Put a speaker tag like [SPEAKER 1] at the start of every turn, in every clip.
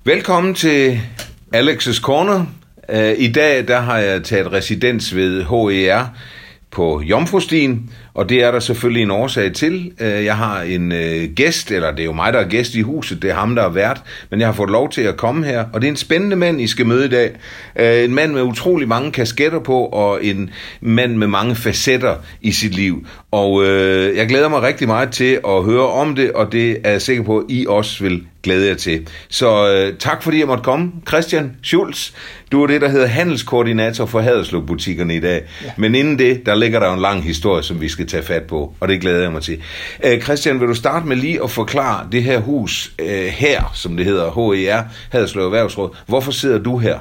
[SPEAKER 1] Velkommen til Alex's Corner. I dag der har jeg taget residens ved HER på Jomfrustien, og det er der selvfølgelig en årsag til. Jeg har en gæst, eller det er jo mig, der er gæst i huset, det er ham, der er vært, men jeg har fået lov til at komme her, og det er en spændende mand, I skal møde i dag. En mand med utrolig mange kasketter på, og en mand med mange facetter i sit liv. Og jeg glæder mig rigtig meget til at høre om det, og det er jeg sikker på, at I også vil glæde jer til. Så tak fordi jeg måtte komme. Christian Schulz, du er det, der hedder handelskoordinator for Haderslev-butikkerne i dag. Ja. Men inden det, der ligger der en lang historie, som vi skal tage fat på, og det glæder jeg mig til. Christian, vil du starte med lige at forklare det her hus her, som det hedder, HER, Haderslev Erhvervsråd. Hvorfor sidder du her?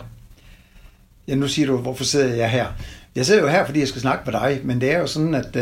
[SPEAKER 2] Ja, nu siger du, hvorfor sidder jeg her? Jeg sidder jo her, fordi jeg skal snakke med dig, men det er jo sådan, at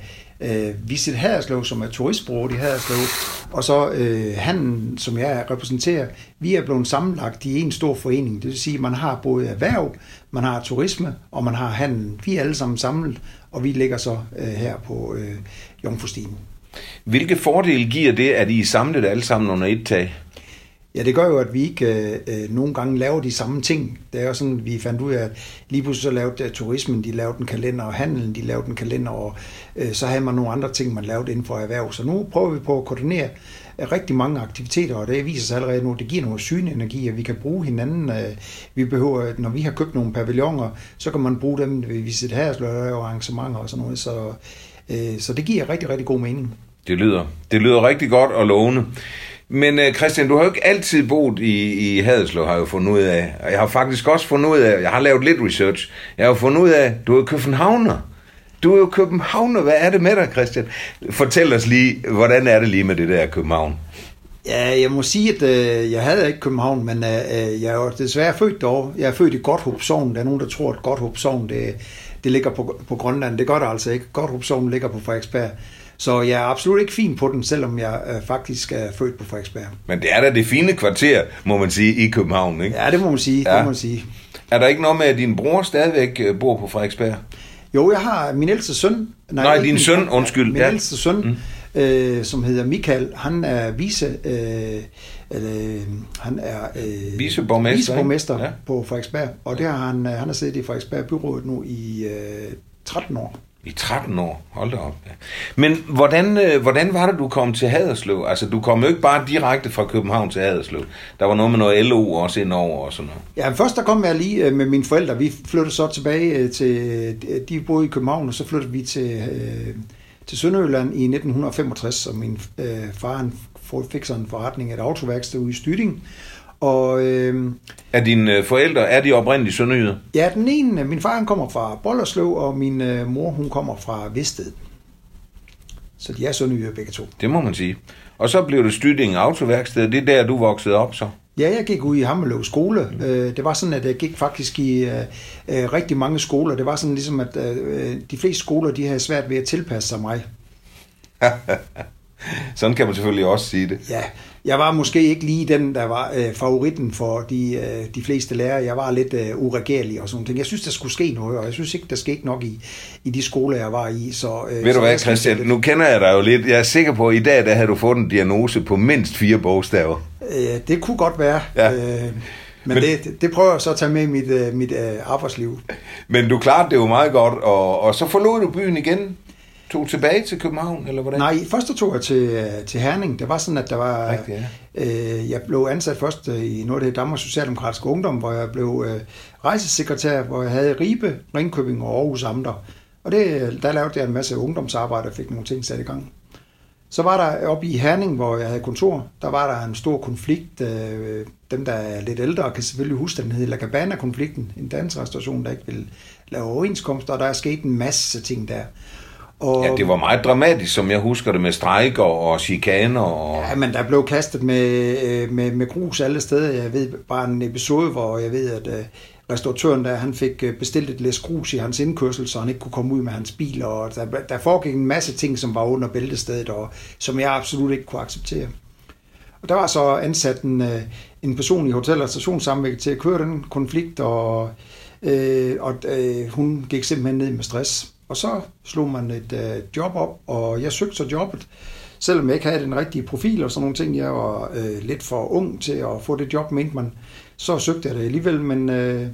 [SPEAKER 2] Visit Haderslev, som er turistbureauet i Haderslev, og så handlen, som jeg repræsenterer, vi er blevet sammenlagt i en stor forening. Det vil sige, at man har både erhverv, man har turisme, og man har handel. Vi er alle sammen samlet, og vi ligger så her på Jomfrustien. Hvilke fordele giver det, at I er samlet alle sammen under et tag? Ja, det gør jo, at vi ikke nogle gange laver de samme ting. Det er jo sådan, vi fandt ud af, at lige pludselig så lavede turismen, de lavede en kalender, og handelen, de lavede en kalender, og så havde man nogle andre ting, man lavede inden for erhverv. Så nu prøver vi på at koordinere rigtig mange aktiviteter, og det viser sig allerede nu, det giver noget synenergi, at vi kan bruge hinanden. Vi behøver, når vi har købt nogle pavilloner, så kan man bruge dem ved Visit Haderslev og arrangementer og sådan noget. Så det giver rigtig, rigtig god mening. Det lyder rigtig godt og lovende. Men Christian, du har jo ikke altid boet i Haderslev, har jeg jo fundet ud af. Og jeg har faktisk også fundet ud af, jeg har lavet lidt research, jeg har fundet ud af, at du er københavner. Du er jo københavner. Hvad er det med dig, Christian? Fortæl os lige, hvordan er det lige med det der København? Ja, jeg må sige, at jeg havde ikke København, men jeg er jo desværre født derovre. Jeg er født i Godthåb Sogn. Der er nogen, der tror, at Godthåb Sogn det ligger på Grønland. Det gør det altså ikke. Godthåb Sogn ligger på Frederiksberg. Så jeg er absolut ikke fin på den, selvom jeg faktisk er født på Frederiksberg. Men det er da det fine kvarter, må man sige, i København, ikke? Ja, det må man sige. Ja. Det må man sige. Er der ikke noget med, at din bror stadigvæk bor på Frederiksberg? Jo, jeg har min ældste søn. Nej, din søn, undskyld. Min ældste søn, som hedder Michael, han er viceborgmester på Frederiksberg. Og det har han har siddet i Frederiksberg byrådet nu i 13 år. I 13 år? Hold da op. Ja. Men hvordan var det, du kom til Haderslev? Altså, du kom jo ikke bare direkte fra København til Haderslev. Der var noget med noget LO også indover og sådan noget. Ja, først der kom jeg lige med mine forældre. Vi flyttede så tilbage til... De boede i København, og så flyttede vi til Sønderjylland i 1965, og min far fik sådan en forretning, et autoværksted ude i Styding. Og, er dine forældre, er de oprindeligt sønderjyder? Ja, den ene, min far han kommer fra Bolderslev, og min mor hun kommer fra Vested. Så de er sønderjyder begge to. Det må man sige. Og så blev det Styding autoværksted, det er der du voksede op så? Ja, jeg gik ud i Hammerlev skole. Det var sådan, at jeg gik faktisk i rigtig mange skoler. Det var sådan ligesom, at de fleste skoler, de havde svært ved at tilpasse sig mig. Sådan kan man selvfølgelig også sige det. Ja, jeg var måske ikke lige den, der var favoritten for de fleste lærere. Jeg var lidt uregerlig og sådan ting. Jeg synes, der skulle ske noget, og jeg synes ikke, der skete nok i de skoler, jeg var i. Så, ved du hvad, Christian? Nu kender jeg dig jo lidt. Jeg er sikker på, at i dag der havde du fået en diagnose på mindst 4 bogstaver. Det kunne godt være. Ja. Men det prøver jeg så at tage med i mit arbejdsliv. Men du klarede det jo meget godt, og så forlod du byen igen. Tog tilbage til København, eller hvordan? Nej, først tog jeg til Herning. Det var sådan, at der var... Rigtig, ja. Jeg blev ansat først i noget af det Danmarks Socialdemokratiske Ungdom, hvor jeg blev rejsesekretær, hvor jeg havde Ribe, Ringkøbing og Aarhus amter. Og der lavede jeg en masse ungdomsarbejde og fik nogle ting sat i gang. Så var der oppe i Herning, hvor jeg havde kontor, der var der en stor konflikt. Dem, der er lidt ældre, kan selvfølgelig huske, den hed La Cabana-konflikten. En dansk restauration, der ikke ville lave overenskomster, og der er sket en masse ting der. Og, ja, det var meget dramatisk, som jeg husker det, med strejker og chikaner. Og... Ja, men der blev kastet med grus alle steder. Jeg ved bare en episode, hvor jeg ved, at restauratøren der, han fik bestilt et læs grus i hans indkørsel, så han ikke kunne komme ud med hans bil. Og der foregik en masse ting, som var under bæltestedet, og som jeg absolut ikke kunne acceptere. Og der var så ansat en person i Hotel- og Stationssamvirket til at køre den konflikt, og hun gik simpelthen ned med stress. Og så slog man et job op, og jeg søgte så jobbet selvom jeg ikke havde den rigtige profil og sådan nogle ting, jeg var lidt for ung til at få det job, mente man, så søgte jeg det alligevel, men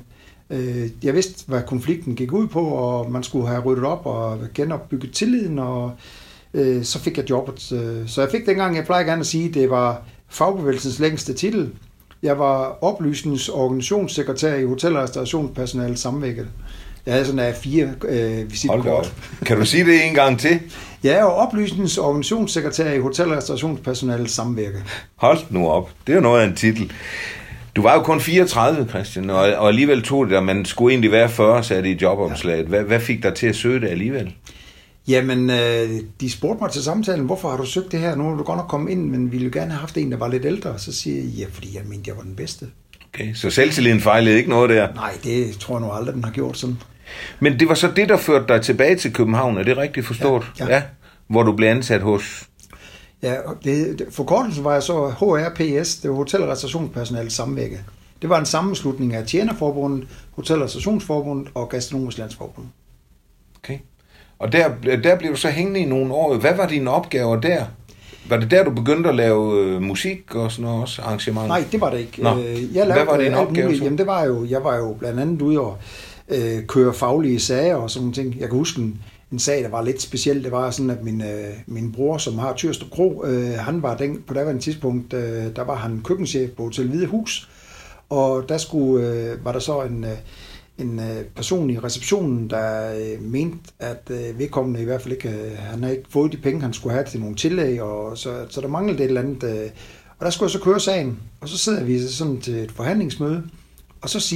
[SPEAKER 2] jeg vidste, hvad konflikten gik ud på, og man skulle have ryddet op og genopbygget tilliden, og så fik jeg jobbet. Så jeg fik dengang, jeg plejer gerne at sige, det var fagbevægelsens længste titel. Jeg var oplysnings- og organisationssekretær i Hotel- og Restaurationspersonalets Samvirke. Jeg havde sådan 4 visitkort.
[SPEAKER 1] Kan du sige det en gang til?
[SPEAKER 2] Jeg er oplysnings- og organisationssekretær i Hotel- og Restaurationspersonalets Samvirke.
[SPEAKER 1] Hold nu op. Det er jo noget af en titel. Du var jo kun 34, Christian, og alligevel tog det, og man skulle egentlig være 40, sagde det i jobopslaget. Hvad fik dig til at søge det alligevel?
[SPEAKER 2] Jamen, de spurgte mig til samtalen, hvorfor har du søgt det her? Nu er du godt nok kommet ind, men ville jo gerne have haft en, der var lidt ældre. Så siger jeg, ja, fordi jeg mente, jeg var den bedste.
[SPEAKER 1] Okay, så selvtilliden fejlede ikke noget der?
[SPEAKER 2] Nej, det tror jeg nu aldrig, den har gjort sådan.
[SPEAKER 1] Men det var så det, der førte dig tilbage til København, er det rigtigt forstået? Ja. Hvor du blev ansat hos? Ja,
[SPEAKER 2] forkortelsen var jeg så HRPS, det var Hotel- og Restaurationspersonalets Samvirke. Det var en sammenslutning af Tjenerforbundet, Hotel- og Restaurationsforbundet og Gastronomisk Landsforbund.
[SPEAKER 1] Okay. Og der blev du så hængende i nogle år. Hvad var dine opgaver der? Var det der, du begyndte at lave musik og sådan noget også, arrangementer?
[SPEAKER 2] Nej, det var det ikke.
[SPEAKER 1] Hvad var dine opgaver så?
[SPEAKER 2] Jamen, jeg var jo blandt andet ude og køre faglige sager og sådan nogle ting. Jeg kan huske en sag, der var lidt speciel. Det var sådan, at min bror, som har Tyrstrup Kro, han var på daværende tidspunkt, der var han køkkenchef på Hotel Hvide Hus, og der var der så en person i receptionen, der mente, at vedkommende i hvert fald ikke, han havde ikke fået de penge, han skulle have til nogle tillæg, og så der manglede det et eller andet. Og der skulle jeg så køre sagen, og så sidder vi sådan til et forhandlingsmøde, og så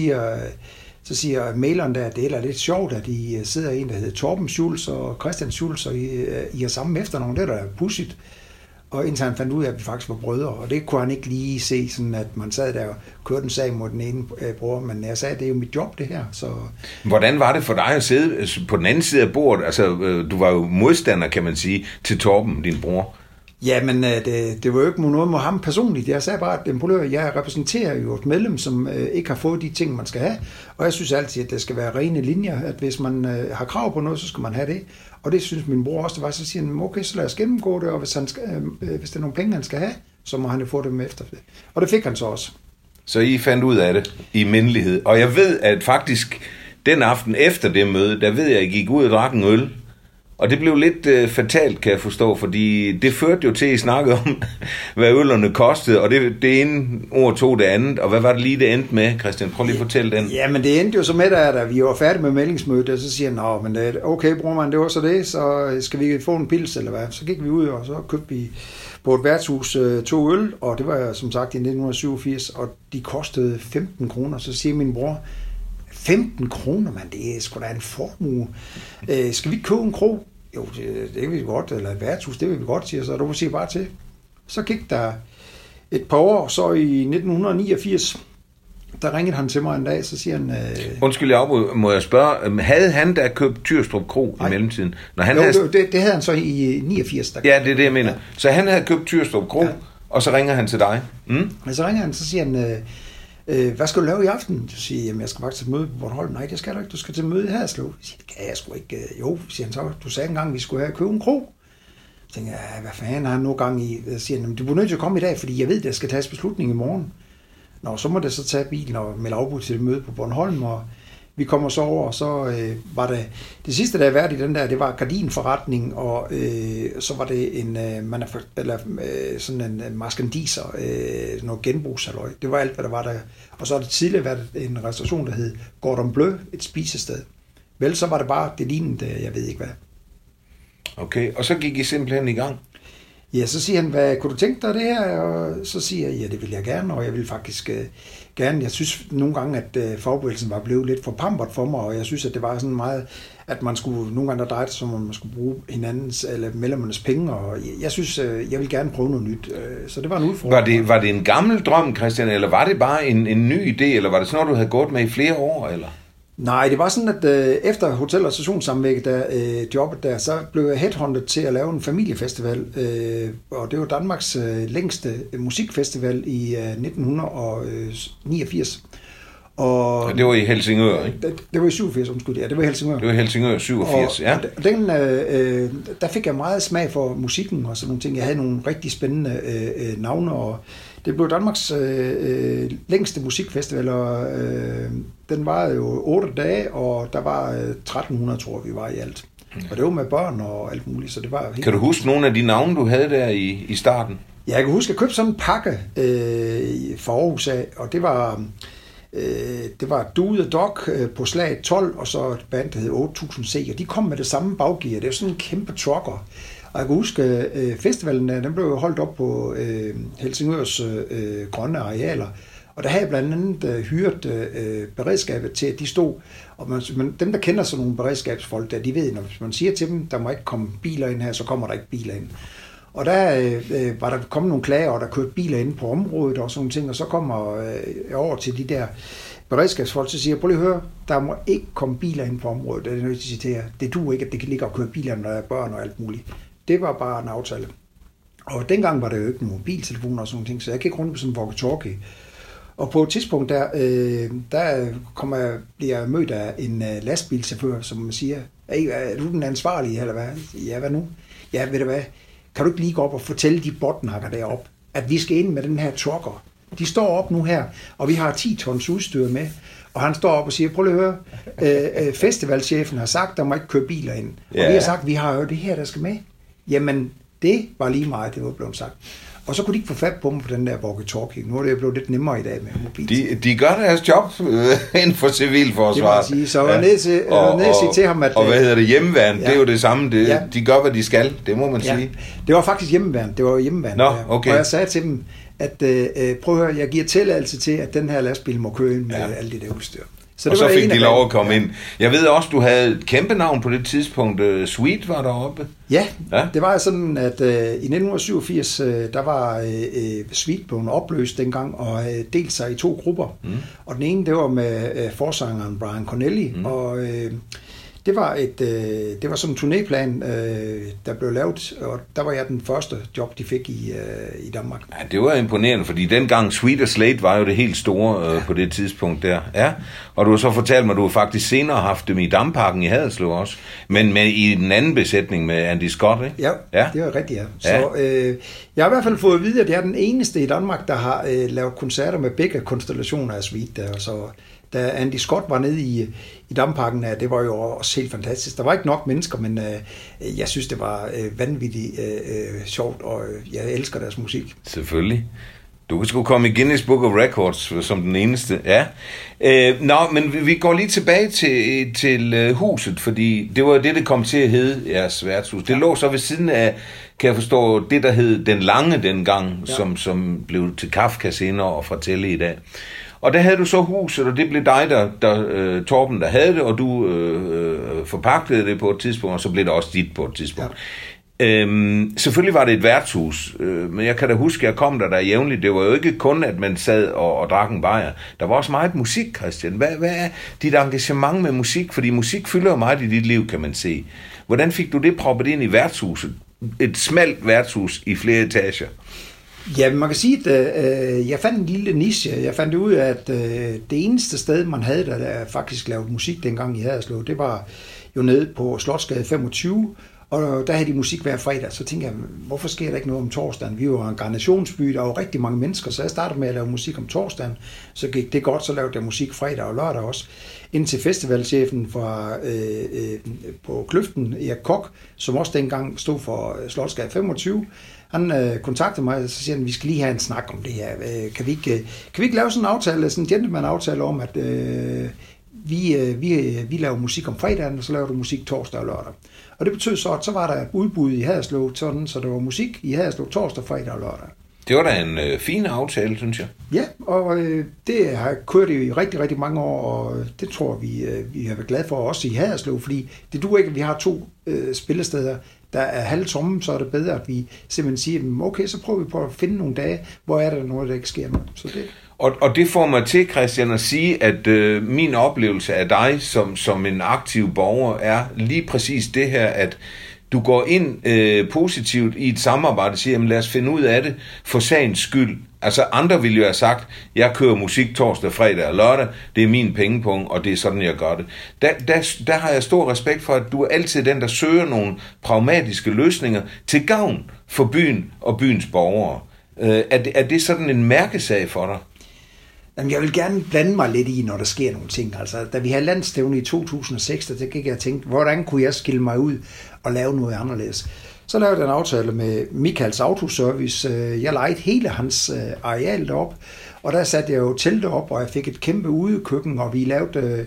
[SPEAKER 2] siger maileren der, at det er lidt sjovt, at I sidder en, der hedder Torben Schulz og Christian Schulz, og I har samme efternavn, det er da pudsigt. Og indtil han fandt ud af, at vi faktisk var brødre, og det kunne han ikke lige se, sådan at man sad der og kørte en sag mod den ene bror, men jeg sagde, at det er jo mit job, det her. Så... Hvordan
[SPEAKER 1] var det for dig at sidde på den anden side af bordet? Altså, du var jo modstander, kan man sige, til Torben, din bror.
[SPEAKER 2] Ja, men det var jo ikke noget mod ham personligt. Jeg sagde bare, at jeg repræsenterer jo et medlem, som ikke har fået de ting, man skal have. Og jeg synes altid, at det skal være rene linjer, at hvis man har krav på noget, så skal man have det. Og det synes min bror også, det var. Så siger han, okay, så lad os gennemgå det, og hvis der er nogle penge, han skal have, så må han jo få dem efter det. Og det fik han så også.
[SPEAKER 1] Så I fandt ud af det i mindelighed. Og jeg ved, at faktisk den aften efter det møde, der ved jeg, at I gik ud og drak en øl. Og det blev lidt fatalt, kan jeg forstå, fordi det førte jo til, at I snakkede om, hvad ølerne kostede, og det ene ord tog det andet. Og hvad var det lige, det endte med, Christian? Prøv lige at fortælle den.
[SPEAKER 2] Ja, men det endte jo så med, da vi var færdige med meldingsmødet, og så siger han, men okay, bror man, det var så det, så skal vi få en pils, eller hvad? Så gik vi ud, og så købte vi på et værtshus 2 øl, og det var som sagt i 1987, og de kostede 15 kroner. Så siger min bror, 15 kroner, mand, det er sgu da en formue. Skal vi købe en krog? Jo, det vil vi godt, eller et værtshus, det vil vi godt, siger så, du siger bare til. Så gik der et par år, så i 1989, der ringede han til mig en dag, så siger han...
[SPEAKER 1] Undskyld, jeg afbryder, må jeg spørge, havde han da købt Tyrstrup Kro i mellemtiden?
[SPEAKER 2] Når han det havde han så i 89.
[SPEAKER 1] Ja, det er det, jeg mener. Ja. Så han havde købt Tyrstrup Kro, og så ringer han til dig?
[SPEAKER 2] Og så ringer han, så siger han... hvad skal du lave i aften? Så siger jeg, jamen jeg skal faktisk til møde på Bornholm. Nej, det skal du ikke. Du skal til møde i Haderslev. Jeg siger, det kan jeg sgu ikke. Jo, siger han så. Du sagde engang, vi skulle have købe en krog. Så tænker jeg, hvad fanden har han nu gang i? Så siger han, du bliver nødt til at komme i dag, fordi jeg ved, at der skal tages beslutning i morgen. Nå, så må det så tage bilen og melde afbud til et møde på Bornholm, og vi kommer så over, og så var det sidste, der er været i den der, det var gardinforretning, og så var det sådan en maskandiser, noget genbrugshalløj. Det var alt, hvad der var der. Og så har det tidligere været en restauration, der hed Gordon Bleu, et spisested. Vel, så var det bare, det lignende, jeg ved ikke hvad.
[SPEAKER 1] Okay, og så gik I simpelthen i gang?
[SPEAKER 2] Ja, så siger han, hvad kunne du tænke dig det her? Og så siger jeg, ja, det vil jeg gerne, og jeg vil faktisk gerne. Jeg synes nogle gange, at fagbevægelsen var blevet lidt for pampert for mig, og jeg synes, at det var sådan meget, at man skulle nogle gange dreje det, som om man skulle bruge hinandens eller medlemmernes penge, og jeg synes, jeg vil gerne prøve noget nyt. Så det var en udfordring.
[SPEAKER 1] Var det en gammel drøm, Christian, eller var det bare en ny idé, eller var det sådan noget, du havde gået med i flere år, eller?
[SPEAKER 2] Nej, det var sådan, at efter Hotel- og Restaurationssamvirket, jobbet der, så blev jeg headhunted til at lave en familiefestival, og det var Danmarks længste musikfestival i 1989. Og
[SPEAKER 1] det var i Helsingør, ikke?
[SPEAKER 2] Det var i 87, undskyld, ja, det var i Helsingør.
[SPEAKER 1] Det var i Helsingør 87, ja.
[SPEAKER 2] Og der fik jeg meget smag for musikken og sådan nogle ting. Jeg havde nogle rigtig spændende navne, og det blev Danmarks længste musikfestival, og den var jo 8 dage, og der var 1300, tror jeg, vi var i alt. Og det var med børn og alt muligt, så det var helt...
[SPEAKER 1] Kan du huske nogle af de navne, du havde der i starten?
[SPEAKER 2] Ja, jeg kan huske, at jeg købte sådan en pakke fra Aarhus af, og det var Do the Dog på slag 12, og så et band, der hed 8000C, og de kom med det samme baggear. Det er jo sådan en kæmpe trucker. Og jeg kan huske, festivalen den blev holdt op på Helsingørs grønne arealer, og der havde jeg blandt andet hyret beredskabet til, at de stod, og dem, der kender sådan nogle beredskabsfolk, der, de ved, når man siger til dem, der må ikke komme biler ind her, så kommer der ikke biler ind. Og der var der kommet nogle klager, og der kørte biler inde på området og sådan nogle ting, og så kommer jeg over til de der beredskabsfolk, så siger, prøv lige at høre, der må ikke komme biler ind på området. Det er nødt til at sige til jer. Det duer ikke, at det kan ligge og køre biler, når der er børn og alt muligt. Det var bare en aftale. Og dengang var der jo ikke nogen mobiltelefoner og sådan nogle ting, så jeg gik rundt på sådan en walkie-talkie. Og på et tidspunkt, der bliver jeg mødt af en lastbilchauffør, som siger, er du den ansvarlige, eller hvad? Ja, hvad nu? Ja, ved du hvad? Kan du ikke lige gå op og fortælle de botnakker deroppe, at vi skal ind med den her trucker? De står op nu her, og vi har 10 tons udstyr med. Og han står op og siger, prøv lige at høre, festivalchefen har sagt, der må ikke køre biler ind. Og vi har sagt, vi har jo det her, der skal med. Jamen, det var lige meget, det var blevet sagt. Og så kunne de ikke få fat på dem på den der walkie-talkie. Nu er det jo blevet lidt nemmere i dag med mobil.
[SPEAKER 1] De gør deres job inden for civilforsvaret. Det må
[SPEAKER 2] jeg sige. Så jeg var nede at sige til ham, at...
[SPEAKER 1] Og hvad hedder det? Hjemmeværn, det er jo det samme. De gør, hvad de skal. Det må man sige.
[SPEAKER 2] Det var faktisk hjemmeværn. Det var hjemmeværn.
[SPEAKER 1] Nå, okay.
[SPEAKER 2] Og jeg sagde til dem, at prøv at høre, jeg giver tilladelse til, at den her lastbil må køre ind med alt det der udstyr.
[SPEAKER 1] Og så fik de lov at komme ind. Jeg ved også, du havde et kæmpe navn på det tidspunkt. Sweet var deroppe.
[SPEAKER 2] Ja, det var sådan, at i 1987, der var Sweet blevet opløst dengang og delt sig i 2 grupper. Og den ene, det var med forsangeren Brian Cornelli, og det var sådan en turnéplan, der blev lavet, og der var jeg den første job, de fik i Danmark. Ja,
[SPEAKER 1] det var imponerende, fordi dengang Sweet og Slate var jo det helt store på det tidspunkt der. Ja, og du har så fortalt mig, at du faktisk senere har haft dem i Damparken i Haderslev også, men i den anden besætning med Andy Scott, ikke?
[SPEAKER 2] Ja, det var rigtigt, ja. Så jeg har i hvert fald fået at vide, at jeg er den eneste i Danmark, der har lavet koncerter med begge konstellationer af Sweet der, så... Da Andy Scott var nede i Damparken, det var jo også helt fantastisk. Der var ikke nok mennesker, men jeg synes, det var vanvittigt sjovt, og jeg elsker deres musik.
[SPEAKER 1] Selvfølgelig. Du kan sgu komme i Guinness Book of Records som den eneste. Ja. Men vi går lige tilbage til huset, fordi det var det kom til at hedde jeres værtshus. Det lå så ved siden af, kan jeg forstå, det der hed Den Lange dengang, som blev til Kafka senere og fra Telle i dag. Og der havde du så huset, og det blev dig, Torben, der havde det, og du forpagtede det på et tidspunkt, og så blev det også dit på et tidspunkt. Ja. Selvfølgelig var det et værtshus, men jeg kan da huske, at jeg kom der jævnligt. Det var jo ikke kun, at man sad og drak en bajer. Der var også meget musik, Christian. Hvad er dit engagement med musik? Fordi musik fylder jo meget i dit liv, kan man se. Hvordan fik du det proppet ind i værtshuset? Et smalt værtshus i flere etager.
[SPEAKER 2] Ja, man kan sige, at jeg fandt en lille niche. Jeg fandt ud af, at det eneste sted, man havde, der faktisk lavede musik dengang i Haderslev, det var jo nede på Slotsgade 25, og der havde de musik hver fredag. Så tænkte jeg, hvorfor sker der ikke noget om torsdagen? Vi var en garnationsby, der var rigtig mange mennesker, så jeg startede med at lave musik om torsdagen. Så gik det godt, så lavede jeg musik fredag og lørdag også. Indtil festivalchefen på Kløften, Erik Kok, som også dengang stod for Slotsgade 25, han kontaktede mig, og så siger han, vi skal lige have en snak om det her. Kan vi ikke lave sådan en aftale, sådan en gentleman-aftale om, at vi laver musik om fredagen, og så laver du musik torsdag og lørdag. Og det betød så, at så var der et udbud i Haderslev, så der var musik i Haderslev torsdag, fredag og lørdag. Det var
[SPEAKER 1] da en fin aftale, synes jeg.
[SPEAKER 2] Ja, og det har kørt i rigtig, rigtig mange år, og det tror vi har været glade for også i Haderslev, fordi det duer ikke, at vi har 2 spillesteder, der er halvtomme, så er det bedre, at vi simpelthen siger, okay, så prøver vi på at finde nogle dage, hvor er der noget, der ikke sker noget. Så det.
[SPEAKER 1] Og det får mig til, Christian, at sige, at min oplevelse af dig som en aktiv borger er lige præcis det her, at du går ind positivt i et samarbejde og siger, jamen lad os finde ud af det for sagens skyld. Altså andre ville jo have sagt, jeg kører musik torsdag, fredag og lørdag, det er min pengepunkt, og det er sådan, jeg gør det. Der har jeg stor respekt for, at du er altid den, der søger nogle pragmatiske løsninger til gavn for byen og byens borgere. Er det sådan en mærkesag for dig?
[SPEAKER 2] Jamen, jeg vil gerne blande mig lidt i, når der sker nogle ting. Altså, da vi havde landstævne i 2006, der gik jeg og tænkte, hvordan kunne jeg skille mig ud og lave noget anderledes? Så lavede jeg en aftale med Michaels Autoservice. Jeg lejede hele hans areal derop, og der satte jeg jo teltet op, og jeg fik et kæmpe udekøkken, og vi lavede,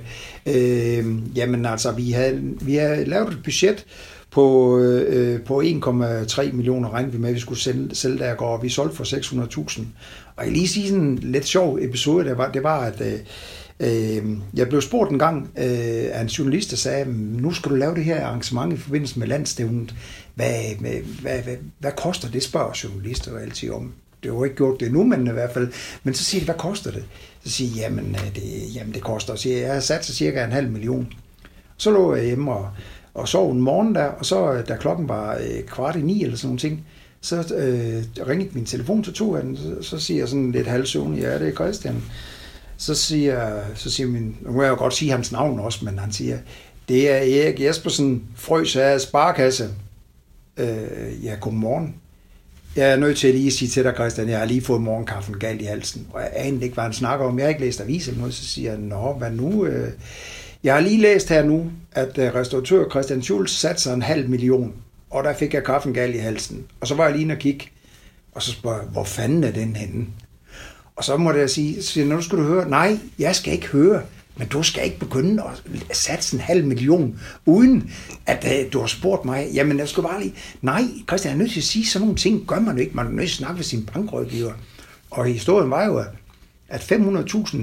[SPEAKER 2] vi havde lavet et budget på 1,3 millioner, regnede vi med, at vi skulle sælge der, og vi solgte for 600.000. Og jeg lige sige sådan en lidt sjov episode, det var, at jeg blev spurgt en gang af en journalist, der sagde, nu skal du lave det her arrangement i forbindelse med landstævnet. Hvad koster det, spørger journalister jo altid om. Det har jo ikke gjort det nu, men i hvert fald. Men så siger de, hvad koster det? Så siger jeg, jamen det koster. Så jeg har sat så cirka 500.000. Så lå jeg hjemme og sov en morgen der, og så da klokken var 8:45 eller sådan nogle ting, så ringede min telefon, så tog jeg den, så siger jeg sådan lidt halvsøvnig, ja, det er Christian. Så siger min, nu må jeg jo godt sige hans navn også, men han siger, det er Erik Jespersen, Frøs her Sparekasse. Ja, godmorgen. Jeg er nødt til lige at sige til dig, Christian, jeg har lige fået morgenkaffen galt i halsen, og jeg anede ikke, hvad han snakker om. Jeg har ikke læst avis eller noget, så siger jeg, nå, hvad nu? Jeg har lige læst her nu, at restauratør Christian Schulz satte sig 500.000, og der fik jeg kaffen galt i halsen. Og så var jeg lige inde og kigge, og så spørger jeg, hvor fanden er den henne? Og så måtte jeg sige, nu skal du høre, nej, jeg skal ikke høre, men du skal ikke begynde at satse 500.000, uden at du har spurgt mig. Jamen, jeg skal bare lige, nej, Christian, jeg er nødt til at sige, sådan nogle ting gør man jo ikke. Man er nødt til at snakke med sin bankrådgiver. Og historien var jo, at 500.000,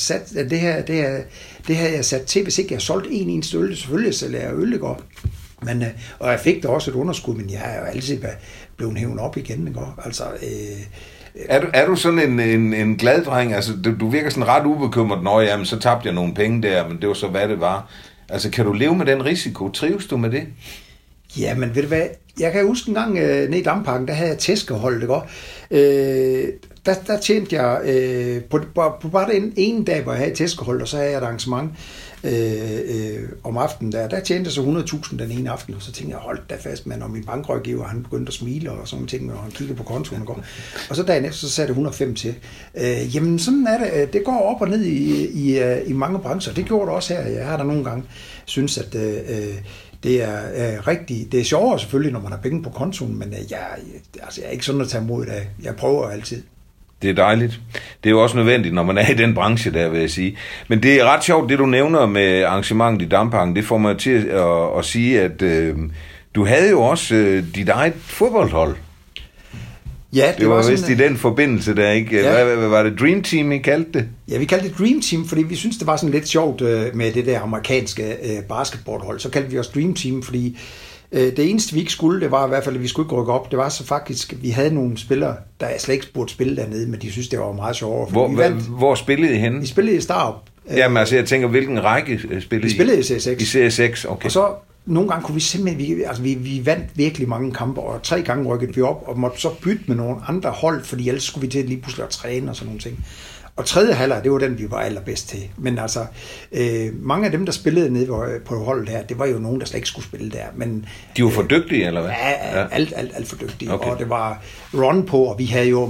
[SPEAKER 2] det har jeg sat til, hvis ikke jeg solgte en eneste øl. Selvfølgelig sælger jeg øl, ikke? Men, og jeg fik da også et underskud, men jeg er jo altid blevet hævet op igen, ikke? Altså,
[SPEAKER 1] Er du sådan en glad dreng? Altså, du virker sådan ret ubekymret. Nå, jamen, så tabte jeg nogle penge der, men det var så, hvad det var. Altså, kan du leve med den risiko? Trives du med det?
[SPEAKER 2] Ja, men ved du hvad? Jeg kan huske en gang nede i Damparken, der havde jeg tæskehold, ikke? Der tjente jeg på bare den ene dag, hvor jeg havde tæskehold, og så havde jeg et arrangement om aftenen der tjente jeg så 100.000 den ene aften, og så tænkte jeg, hold da fast, men og min bankrådgiver, han begyndte at smile og sådan ting, og han kiggede på kontoen og så dagen efter, så satte 105 til. Jamen sådan er det. Det går op og ned i mange brancher. Det gjorde det også her. Jeg har da nogle gange synes, at det er rigtigt. Det er sjovere selvfølgelig, når man har penge på kontoen, men jeg er ikke sådan at tage imod det. Jeg prøver altid.
[SPEAKER 1] Det er dejligt. Det er jo også nødvendigt, når man er i den branche der, vil jeg sige. Men det er ret sjovt, det du nævner med arrangementet i Damparken. Det får mig til at sige, at du havde jo også dit eget fodboldhold.
[SPEAKER 2] Ja,
[SPEAKER 1] det var vist i den forbindelse der, ikke? Ja. Hvad var det? Dream Team, I kaldte det?
[SPEAKER 2] Ja, vi kaldte det Dream Team, fordi vi synes det var sådan lidt sjovt med det der amerikanske basketballhold. Så kaldte vi os Dream Team, fordi det eneste, vi ikke skulle, det var i hvert fald, at vi skulle ikke rykke op. Det var så faktisk, vi havde nogle spillere, der slet ikke burde spille dernede, men de synes, det var meget sjovere.
[SPEAKER 1] Hvor spillede I henne?
[SPEAKER 2] Vi spillede i Starup.
[SPEAKER 1] Jamen altså, jeg tænker, hvilken række spillede I?
[SPEAKER 2] Vi spillede i CS6.
[SPEAKER 1] I CS6, okay.
[SPEAKER 2] Og så nogle gange kunne vi simpelthen, vi vandt virkelig mange kampe, og 3 gange rykkede vi op, og måtte så bytte med nogle andre hold, fordi ellers skulle vi til lige pludselig at træne og sådan nogle ting. Og tredje halvleg, det var den, vi var allerbedst til. Men altså, mange af dem, der spillede nede på holdet her, det var jo nogen, der slet ikke skulle spille der. Men,
[SPEAKER 1] de var for dygtige, eller hvad?
[SPEAKER 2] Ja, alt for dygtige. Okay. Og det var run på, og vi havde jo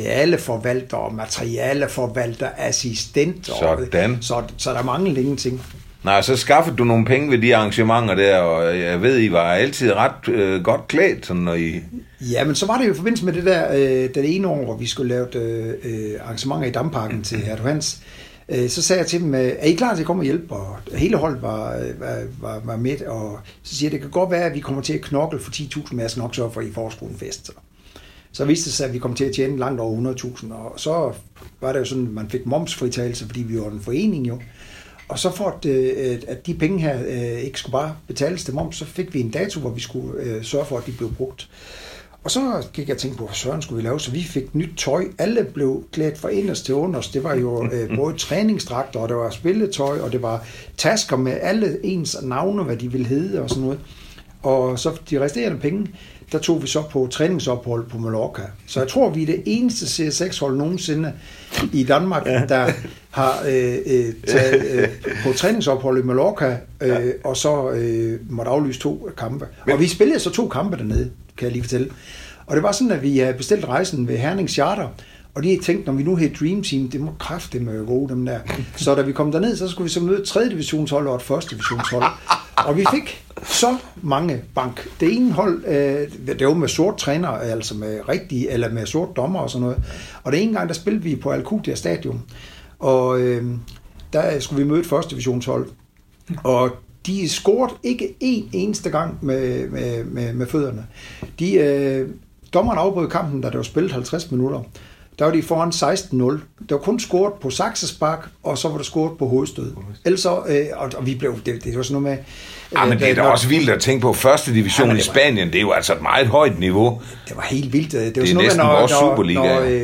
[SPEAKER 2] materialeforvalter,
[SPEAKER 1] Sådan.
[SPEAKER 2] Så der er mange ingenting.
[SPEAKER 1] Nej, så skaffede du nogle penge ved de arrangementer der, og jeg ved, I var altid ret godt klædt, sådan når I...
[SPEAKER 2] Ja, men så var det jo i forbindelse med det der, den ene år, hvor vi skulle lave arrangementer i Damparken til Hertug Hans. Så sagde jeg til dem, er I klar til at komme og hjælpe? Og hele holdet var med, og så siger jeg, det kan godt være, at vi kommer til at knokle for 10.000, men jeg skal nok sørge for, at I får sgu en fest. Så viste det sig, at vi kom til at tjene langt over 100.000, og så var det jo sådan, at man fik momsfritagelse, fordi vi var en forening jo. Og så for at de penge her ikke skulle bare betales til moms, så fik vi en dato, hvor vi skulle sørge for, at de blev brugt. Og så gik jeg og tænkte på, hvad søren skulle vi lave, så vi fik nyt tøj. Alle blev klædt fra inderst til underst. Det var jo både træningsdragter, og det var spilletøj, og det var tasker med alle ens navne, hvad de ville hedde og sådan noget. Og så de resterende penge, der tog vi så på træningsophold på Mallorca. Så jeg tror, vi er det eneste CS6-hold nogensinde i Danmark, der har taget på træningsophold i Mallorca, og så måtte aflyse 2 kampe. Og vi spillede så 2 kampe dernede, kan jeg lige fortælle. Og det var sådan, at vi bestilte rejsen ved Herning Charter, og de tænkte, når vi nu hedder Dream Team, det må kraftedeme gå dem der. Så da vi kom derned, så skulle vi så møde et 3. divisionshold og et 1. divisionshold. Og vi fik så mange bank. Det ene hold, det var med sort træner, altså med rigtige, eller med sort dommer og sådan noget. Og det ene gang, der spillede vi på Alcudia Stadion. Og der skulle vi møde et 1. divisionshold. Og de scorede ikke en eneste gang med fødderne. Dommeren afbrød kampen, da det var spillet 50 minutter. Der var de foran 16-0. Der var kun scoret på saksespark, og så var der scoret på hovedstød. Ellers og vi blev, det var sådan noget med...
[SPEAKER 1] men det er da også vildt at tænke på 1. division i Spanien. Det er jo altså et meget højt niveau.
[SPEAKER 2] Det var helt vildt. Det var
[SPEAKER 1] sådan
[SPEAKER 2] noget
[SPEAKER 1] næsten
[SPEAKER 2] med,
[SPEAKER 1] vores Superliga.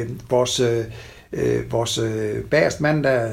[SPEAKER 2] Vores bagerste mand der,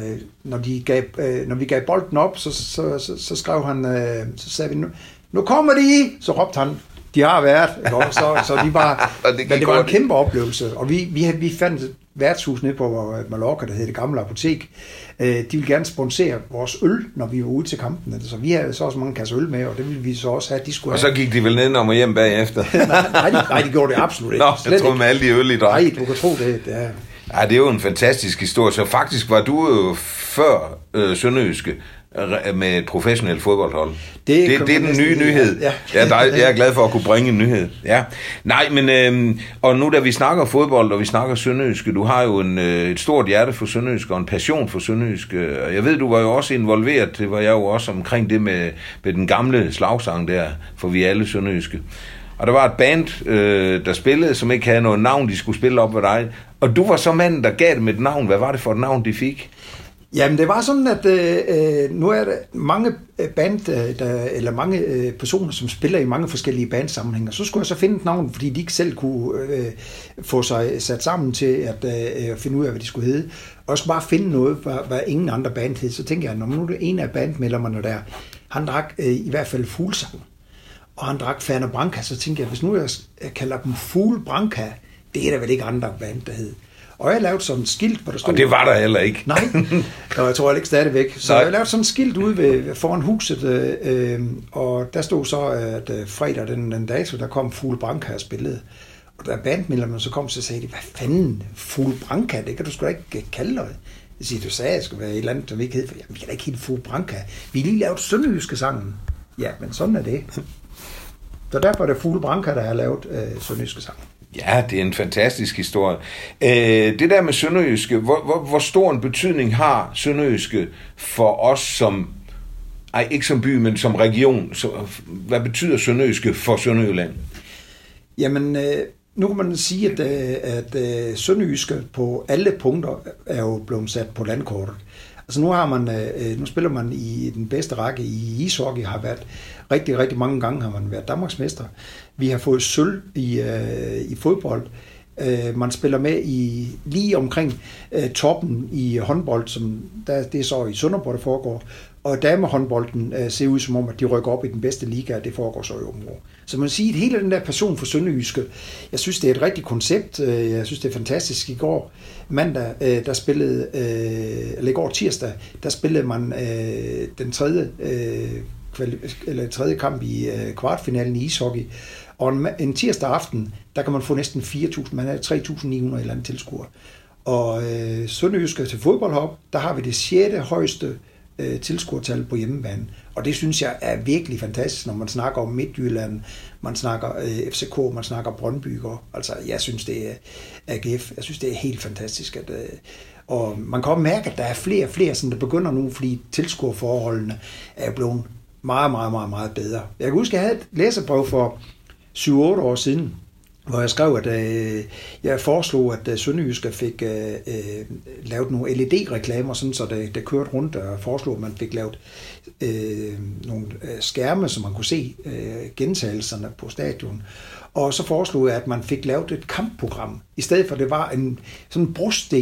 [SPEAKER 2] når vi gav bolden op, så skrev han, så sagde vi, nu kommer de, så råbte han, de har været, så de var, men det var en kæmpe oplevelse, og vi fandt et værtshus nede på Mallorca, der hed Det Gamle Apotek. De ville gerne sponsere vores øl, når vi var ude til kampen, så vi havde så også mange kasser øl med, og det ville vi så også have, de skulle have.
[SPEAKER 1] Og så gik de vel ned og hjem bagefter?
[SPEAKER 2] nej, de gjorde det absolut ikke.
[SPEAKER 1] Nå, jeg troede med alle de øl i drak.
[SPEAKER 2] Nej, du kan tro det.
[SPEAKER 1] Ja, det er jo en fantastisk historie. Så faktisk var du jo før Sønderjyske med et professionelt fodboldhold. Det er den nye nyhed. Ja. Jeg er glad for at kunne bringe en nyhed. Ja. Nej, men og nu da vi snakker fodbold, og vi snakker Sønderjyske, du har jo et stort hjerte for Sønderjyske og en passion for Sønderjyske. Jeg ved, du var jo også involveret, det var jeg jo også omkring det med den gamle slagsang der, for vi er alle Sønderjyske. Og der var et band, der spillede, som ikke havde noget navn, de skulle spille op ved dig. Og du var så manden, der gav dem et navn. Hvad var det for et navn, de fik?
[SPEAKER 2] Jamen, det var sådan, at nu er der mange band, eller mange personer, som spiller i mange forskellige bandsammenhænge. Så skulle jeg så finde et navn, fordi de ikke selv kunne få sig sat sammen til at finde ud af, hvad de skulle hedde. Og jeg skulle bare finde noget, hvad ingen andre band hed. Så tænkte jeg, når nu er det en af bandmedlemmerne der, han drak i hvert fald Fuglsang. Og han drak Fernet Branca, så tænkte jeg, hvis nu jeg kalder dem Fugle Branca, det er der vel ikke andre band, der hed. Og jeg lavede sådan et skilt, hvor der stod...
[SPEAKER 1] Og det var der heller ikke.
[SPEAKER 2] Nej, og jeg tror ikke stadigvæk. Så jeg lavede sådan et skilt ude foran huset, og der stod så, at fredag den dato, der kom Fugle Branca og spillede. Og da bandmedlemmerne så kom, så sagde de, hvad fanden, Fugle Branca, det kan du sgu da ikke kalde dig. Jeg siger, du sagde, at det skulle være et eller andet, som vi ikke hed. Jamen, vi kan da ikke hedde Fugle Branca. Vi lige lavet Sønderjyske sangen. Ja, men sådan er det. Så derfor er det Fugle Branca, der har lavet Sønderjyske sang.
[SPEAKER 1] Ja, det er en fantastisk historie. Det der med Sønderjyske, hvor stor en betydning har Sønderjyske for os som, ikke som by, men som region? Hvad betyder Sønderjyske for Sønderjylland?
[SPEAKER 2] Jamen, nu kan man sige, at Sønderjyske på alle punkter er jo blevet sat på landkortet. Altså nu spiller man i den bedste række i ishockey, har været rigtig, rigtig mange gange har man været Danmarksmester. Vi har fået sølv i fodbold. Man spiller med lige omkring toppen i håndbold, som det er så i Sønderborg, der foregår. Og damehåndbolden ser ud som om, at de rykker op i den bedste liga, og det foregår så i Aabenraa. Så man siger, at hele den der passion for Sønderjyske, jeg synes, det er et rigtigt koncept. Jeg synes, det er fantastisk. I går mandag, der spillede, eller i går tirsdag, der spillede man den tredje kamp i kvartfinalen i ishockey. Og en tirsdag aften, der kan man få næsten 4.000, man er 3.900 eller andet tilskuere. Og Sønderjyske til fodboldhop, der har vi det 6. højeste tilskuertal på hjemmebane. Og det synes jeg er virkelig fantastisk, når man snakker om Midtjylland, man snakker FCK, man snakker Brøndby. Altså, jeg synes, det er AGF. Jeg synes, det er helt fantastisk. Og man kan også mærke, at der er flere og flere, som der begynder nu, fordi tilskuerforholdene er blevet meget, meget, meget, meget bedre. Jeg kan huske, at jeg havde et læserbrev for 7-8 år siden, hvor jeg skrev, at jeg foreslog, at Sønderjyske fik lavet nogle LED-reklamer, sådan, så det kørte rundt, og foreslog, at man fik lavet nogle skærme, så man kunne se gentagelserne på stadion. Og så foreslog jeg, at man fik lavet et kampprogram, i stedet for at det var sådan en brosten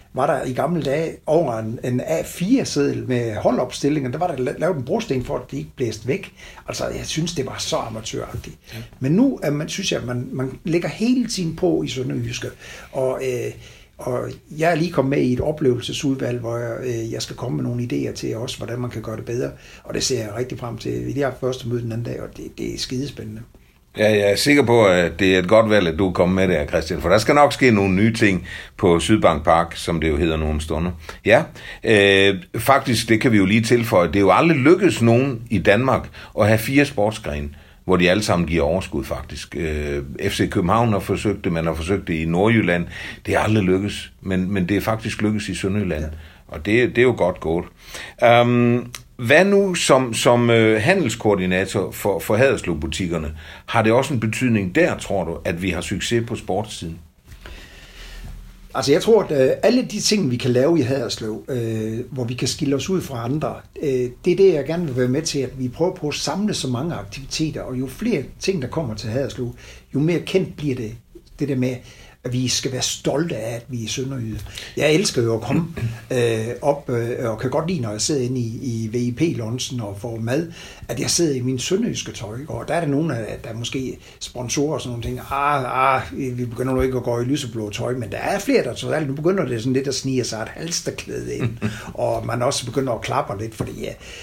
[SPEAKER 2] var der i gamle dage over en A4-seddel med holdopstillinger, der var der lavet en brosten for, at de ikke blæste væk. Altså, jeg synes, det var så amatøragtigt. Ja. Men nu synes jeg, at man lægger hele tiden på i Sønderjyske, og jeg er lige kommet med i et oplevelsesudvalg, hvor jeg skal komme med nogle idéer til også, hvordan man kan gøre det bedre, og det ser jeg rigtig frem til. Vi har første møde den anden dag, og det er skidespændende.
[SPEAKER 1] Ja, jeg er sikker på, at det er et godt valg, at du er kommet med der, Christian, for der skal nok ske nogle nye ting på Sydbank Park, som det jo hedder nogle stunder. Ja, faktisk, det kan vi jo lige tilføje, det er jo aldrig lykkedes nogen i Danmark at have 4 sportsgrene, hvor de alle sammen giver overskud faktisk. FC København har forsøgt det, man har forsøgt det i Nordjylland, det er aldrig lykkedes, men det er faktisk lykkedes i Sønderjylland, og det er jo godt gået. Hvad nu som handelskoordinator for Haderslev-butikkerne? Har det også en betydning der, tror du, at vi har succes på sportssiden?
[SPEAKER 2] Altså jeg tror, at alle de ting, vi kan lave i Haderslev, hvor vi kan skille os ud fra andre, det er det, jeg gerne vil være med til, at vi prøver på at samle så mange aktiviteter, og jo flere ting, der kommer til Haderslev, jo mere kendt bliver det der med, at vi skal være stolte af, at vi er sønderjyder. Jeg elsker jo at komme op, og kan godt lide, når jeg sidder inde i VIP-lunchen og får mad, at jeg sidder i min sønderjyske tøj, og der er der nogen, der er måske sponsorer og sådan nogle ting. Vi begynder nu ikke at gå i lyseblå tøj, men der er flere, der så alt. Nu begynder det sådan lidt at snige sig et halsterklæde ind, og man også begynder at klappe lidt, fordi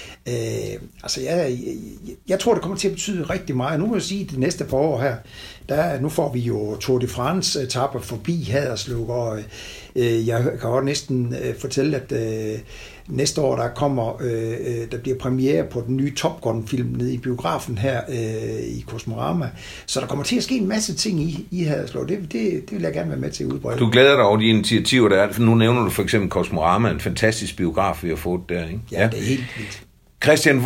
[SPEAKER 2] jeg tror, det kommer til at betyde rigtig meget. Nu må jeg sige, at det næste par år her, nu får vi jo Tour de France-etaper forbi Haderslev, og jeg kan også næsten fortælle, at næste år der bliver premiere på den nye Top Gun-film nede i biografen her i Kosmorama, så der kommer til at ske en masse ting i Haderslev. Det vil jeg gerne være med til at udbrede.
[SPEAKER 1] Du glæder dig over de initiativer, der er. Nu nævner du for eksempel Kosmorama, en fantastisk biograf, vi har fået der, ikke?
[SPEAKER 2] Ja, det er helt vildt.
[SPEAKER 1] Christian,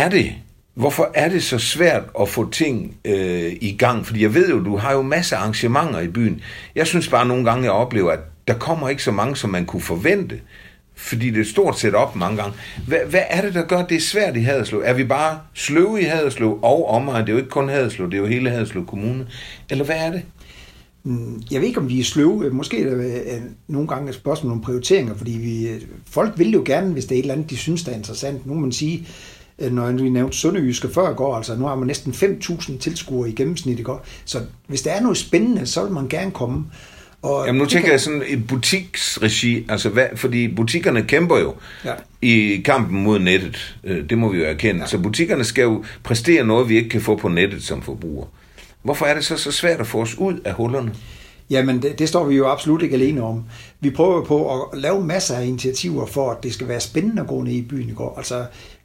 [SPEAKER 1] hvorfor er det så svært at få ting i gang? Fordi jeg ved jo, du har jo masser af arrangementer i byen. Jeg synes bare nogle gange, jeg oplever, at der kommer ikke så mange, som man kunne forvente. Fordi det er stort set op mange gange. Hvad er det, der gør, det er svært i Haderslev? Er vi bare sløve i Haderslev og omegn? Det er jo ikke kun Haderslev, det er jo hele Haderslev Kommune. Eller hvad er det?
[SPEAKER 2] Jeg ved ikke, om vi er sløve. Måske er det nogle gange et spørgsmål om prioriteringer, fordi folk vil jo gerne, hvis det er et eller andet, de synes, der er interessant. Nu må man sige, når vi nævnte Sønderjyske før i går, altså nu har man næsten 5.000 tilskuere i gennemsnit i går. Så hvis der er noget spændende, så vil man gerne komme. Og
[SPEAKER 1] jamen nu tænker jeg sådan et butiksregi, altså fordi butikkerne kæmper jo i kampen mod nettet, det må vi jo erkende. Så butikkerne skal jo præstere noget, vi ikke kan få på nettet som forbruger. Hvorfor er det så svært at få os ud af hullerne?
[SPEAKER 2] Jamen, det står vi jo absolut ikke alene om. Vi prøver på at lave masser af initiativer for, at det skal være spændende at gå ned i byen i går. Altså,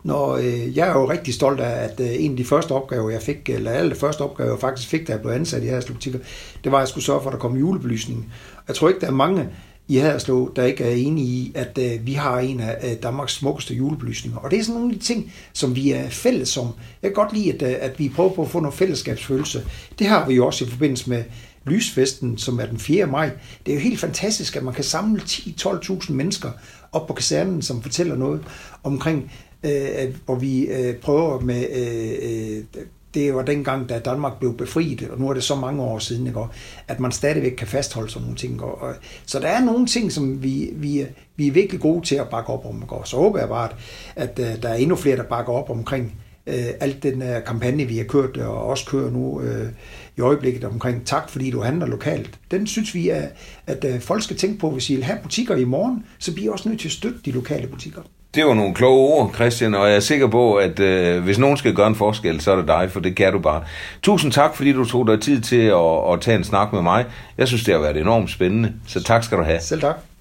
[SPEAKER 2] jeg er jo rigtig stolt af, at en af de første opgaver, jeg fik, eller alle første opgaver, jeg faktisk fik, da jeg blev ansat i Haderslev butikker, det var, at jeg skulle sørge for, at der kom julebelysning. Jeg tror ikke, der er mange i Haderslev, der ikke er enige i, at vi har en af Danmarks smukkeste julebelysninger. Og det er sådan nogle af de ting, som vi er fælles om. Jeg kan godt lide, at vi prøver på at få noget fællesskabsfølelse. Det har vi jo også i forbindelse med Lysfesten, som er den 4. maj. Det er jo helt fantastisk, at man kan samle 10-12.000 mennesker op på kasernen, som fortæller noget omkring, hvor vi prøver med... Det var dengang, da Danmark blev befriet, og nu er det så mange år siden, ikke? At man stadigvæk kan fastholde sådan nogle ting. Så der er nogle ting, som vi er virkelig gode til at bakke op om. Så håber jeg bare, at der er endnu flere, der bakker op omkring alt den kampagne, vi har kørt, og også kører nu i øjeblikket omkring tak, fordi du handler lokalt. Den synes vi, at folk skal tænke på, hvis I vil have butikker i morgen, så bliver I også nødt til at støtte de lokale butikker.
[SPEAKER 1] Det var nogle kloge ord, Christian, og jeg er sikker på, at hvis nogen skal gøre en forskel, så er det dig, for det kan du bare. Tusind tak, fordi du tog dig tid til at tage en snak med mig. Jeg synes, det har været enormt spændende, så tak skal du have.
[SPEAKER 2] Selv tak.